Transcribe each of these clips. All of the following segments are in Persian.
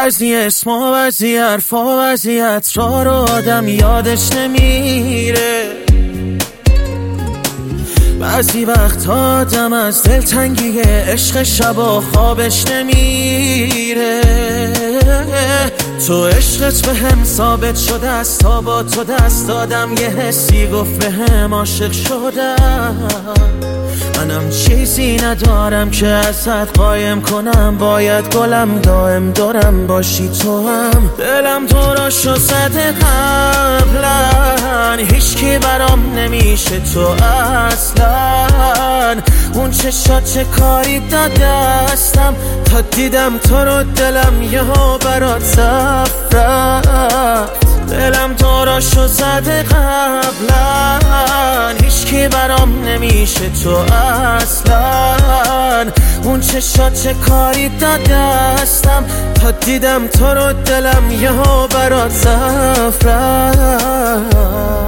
بعضی اسما بعضی حرفا وضعیت رو آدم یادش نمیره. بعضی وقت آدم از دلتنگی عشق شبا خوابش نمیره. تو عشقت به هم ثابت شده است، تا با تو دست دادم یه حسی گفت به هم عاشق شدم. منم چیزی ندارم که ازت قایم کنم، باید گلم دائم دارم باشی تو هم. دلم تو را شو زده قبلا، هیچ کی برام نمیشه تو اصلا. اون چشات چه کاری دادستم، تا دیدم تو رو دلم یهو برات صف رفت. دلم تو را شو زده قبلا، هیچ کی برام نمیشه تو اصلا. اون چشات چه کاری دادستم، تا دیدم تو رو دلم یهو برات صف رفت.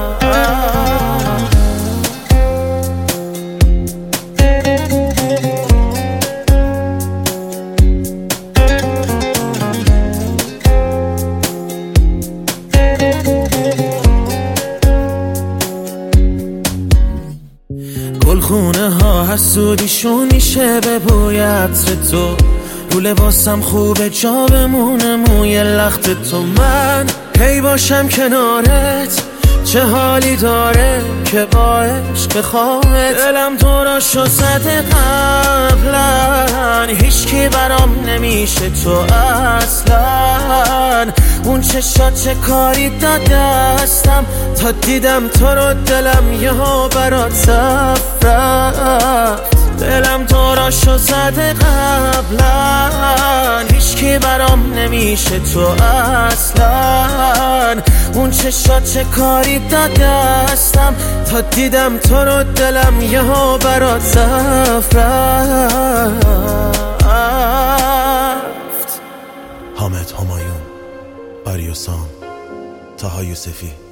گلخونه ها حسودیشون میشه به بوی عطر تو، رو لباسم خوبه جا بمونه موی لخت تو. من هی باشم کنارت، چه حالی داره که با عشق خواهت. دلم تو را شو زده قبلا، هیچ کی برام نمیشه تو اصلا. اون چشات چه کاری دادستم، تا دیدم تو رو دلم یهو برات صف رفت. دلم تو را شو زده قبلا، هیچ کی برام نمیشه تو اصلا. اون چشات چه کاری دادستم، تا دیدم تو رو دلم یهو برات صف رفت. حامد همایون، آریوسام، طاها یوسفی.